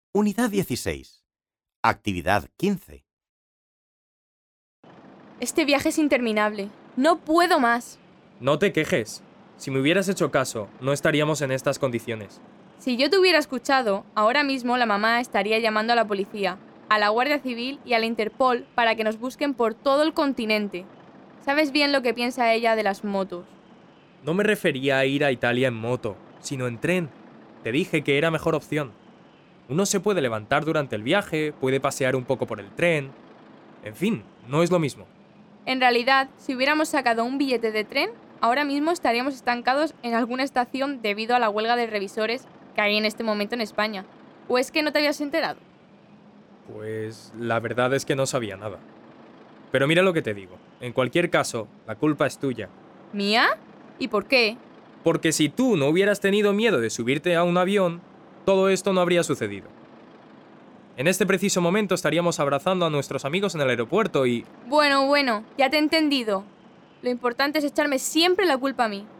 Unidad 16. Actividad 15. Este viaje es interminable. No puedo más. No te quejes. Si me hubieras hecho caso, no estaríamos en estas condiciones. Si yo te hubiera escuchado, ahora mismo la mamá estaría llamando a la policía, a la Guardia Civil y a la Interpol para que nos busquen por todo el continente. ¿Sabes bien lo que piensa ella de las motos? No me refería a ir a Italia en moto, sino en tren. Te dije que era mejor opción. Uno se puede levantar durante el viaje, puede pasear un poco por el tren. En fin, no es lo mismo. En realidad, si hubiéramos sacado un billete de tren, ahora mismo estaríamos estancados en alguna estación debido a la huelga de revisores que hay en este momento en España. ¿O es que no te habías enterado? Pues la verdad es que no sabía nada. Pero mira lo que te digo. En cualquier caso, la culpa es tuya. ¿Mía? ¿Y por qué? Porque si tú no hubieras tenido miedo de subirte a un avión, todo esto no habría sucedido. En este preciso momento estaríamos abrazando a nuestros amigos en el aeropuerto y... Bueno, ya te he entendido. Lo importante es echarme siempre la culpa a mí.